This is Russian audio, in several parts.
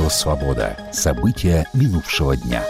Радио «Свобода». События минувшего дня.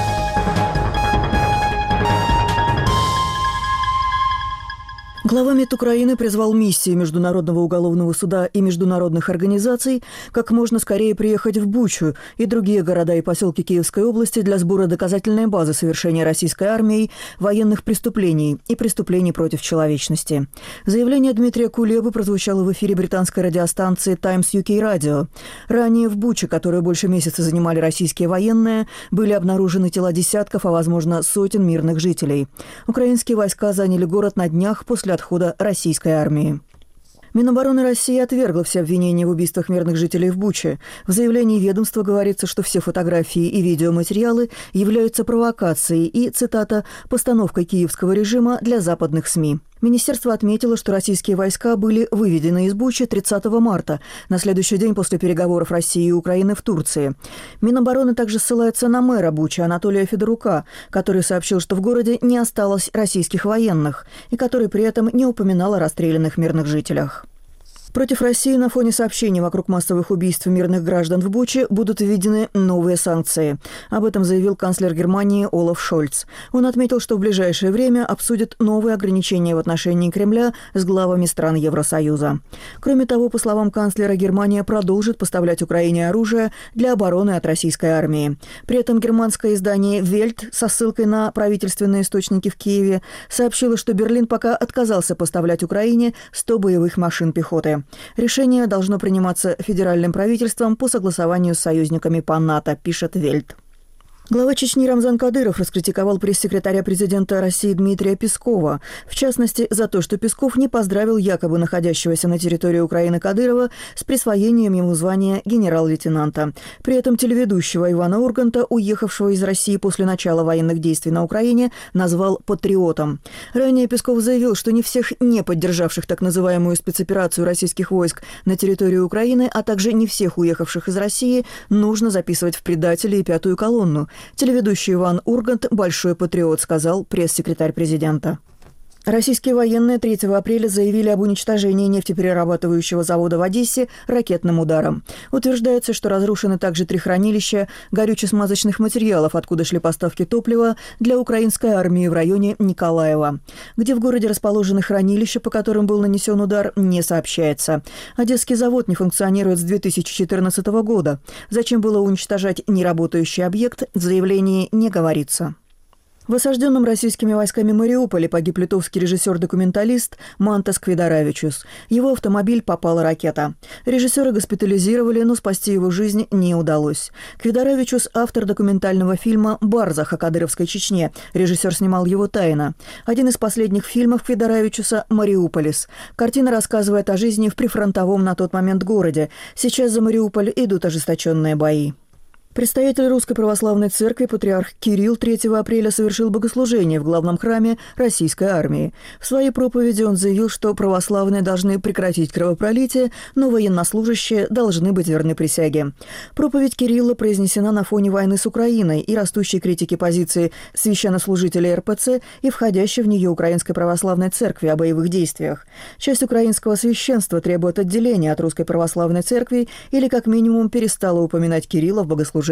Глава МИД Украины призвал миссии Международного уголовного суда и международных организаций как можно скорее приехать в Бучу и другие города и поселки Киевской области для сбора доказательной базы совершения российской армией военных преступлений и преступлений против человечности. Заявление Дмитрия Кулебы прозвучало в эфире британской радиостанции Times UK Radio. Ранее в Буче, которую больше месяца занимали российские военные, были обнаружены тела десятков, а возможно сотен мирных жителей. Украинские войска заняли город на днях после отхода российской армии. Минобороны России отвергло все обвинения в убийствах мирных жителей в Буче. В заявлении ведомства говорится, что все фотографии и видеоматериалы являются провокацией и, цитата, «постановкой киевского режима для западных СМИ». Министерство отметило, что российские войска были выведены из Бучи 30 марта, на следующий день после переговоров России и Украины в Турции. Минобороны также ссылается на мэра Бучи Анатолия Федорука, который сообщил, что в городе не осталось российских военных, и который при этом не упоминал о расстрелянных мирных жителях. Против России на фоне сообщений вокруг массовых убийств мирных граждан в Буче будут введены новые санкции. Об этом заявил канцлер Германии Олаф Шольц. Он отметил, что в ближайшее время обсудят новые ограничения в отношении Кремля с главами стран Евросоюза. Кроме того, по словам канцлера, Германия продолжит поставлять Украине оружие для обороны от российской армии. При этом германское издание «Вельт» со ссылкой на правительственные источники в Киеве сообщило, что Берлин пока отказался поставлять Украине 100 боевых машин пехоты. Решение должно приниматься федеральным правительством по согласованию с союзниками по НАТО, пишет Вельт. Глава Чечни Рамзан Кадыров раскритиковал пресс-секретаря президента России Дмитрия Пескова, в частности, за то, что Песков не поздравил якобы находящегося на территории Украины Кадырова с присвоением ему звания генерал-лейтенанта. При этом телеведущего Ивана Урганта, уехавшего из России после начала военных действий на Украине, назвал патриотом. Ранее Песков заявил, что не всех не поддержавших так называемую спецоперацию российских войск на территории Украины, а также не всех уехавших из России, нужно записывать в предатели и пятую колонну. Телеведущий Иван Ургант – большой патриот, сказал пресс-секретарь президента. Российские военные 3 апреля заявили об уничтожении нефтеперерабатывающего завода в Одессе ракетным ударом. Утверждается, что разрушены также 3 хранилища горюче-смазочных материалов, откуда шли поставки топлива для украинской армии в районе Николаева. Где в городе расположены хранилища, по которым был нанесен удар, не сообщается. Одесский завод не функционирует с 2014 года. Зачем было уничтожать неработающий объект, в заявлении не говорится. В осажденном российскими войсками Мариуполе погиб литовский режиссер-документалист Мантас Квидаравичус. Его автомобиль попала ракета. Режиссера госпитализировали, но спасти его жизнь не удалось. Квидаравичус – автор документального фильма «Барзах» о кадыровской Чечне. Режиссер снимал его тайно. Один из последних фильмов Квидаравичуса – «Мариуполис». Картина рассказывает о жизни в прифронтовом на тот момент городе. Сейчас за Мариуполь идут ожесточенные бои. Предстоятель Русской Православной Церкви патриарх Кирилл 3 апреля совершил богослужение в главном храме российской армии. В своей проповеди он заявил, что православные должны прекратить кровопролитие, но военнослужащие должны быть верны присяге. Проповедь Кирилла произнесена на фоне войны с Украиной и растущей критики позиции священнослужителей РПЦ и входящей в нее Украинской Православной Церкви о боевых действиях. Часть украинского священства требует отделения от Русской Православной Церкви или как минимум перестала упоминать Кирилла в богослужении.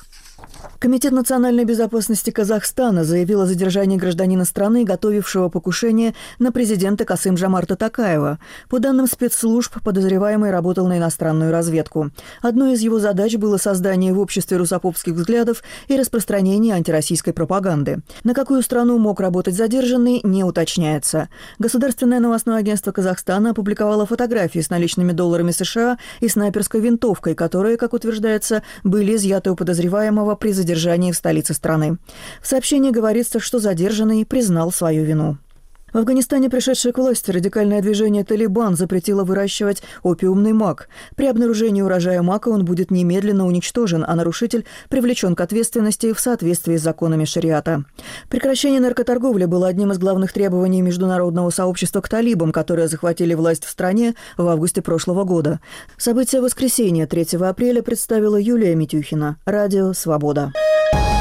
Комитет национальной безопасности Казахстана заявил о задержании гражданина страны, готовившего покушение на президента Касым-Жомарта Токаева. По данным спецслужб, подозреваемый работал на иностранную разведку. Одной из его задач было создание в обществе русофобских взглядов и распространение антироссийской пропаганды. На какую страну мог работать задержанный, не уточняется. Государственное новостное агентство Казахстана опубликовало фотографии с наличными долларами США и снайперской винтовкой, которые, как утверждается, были изъяты у подозреваемого при задержании в столице страны. В сообщении говорится, что задержанный признал свою вину. В Афганистане пришедшее к власти радикальное движение «Талибан» запретило выращивать опиумный мак. При обнаружении урожая мака он будет немедленно уничтожен, а нарушитель привлечен к ответственности в соответствии с законами шариата. Прекращение наркоторговли было одним из главных требований международного сообщества к талибам, которые захватили власть в стране в августе прошлого года. События воскресенья 3 апреля представила Юлия Митюхина. Радио «Свобода».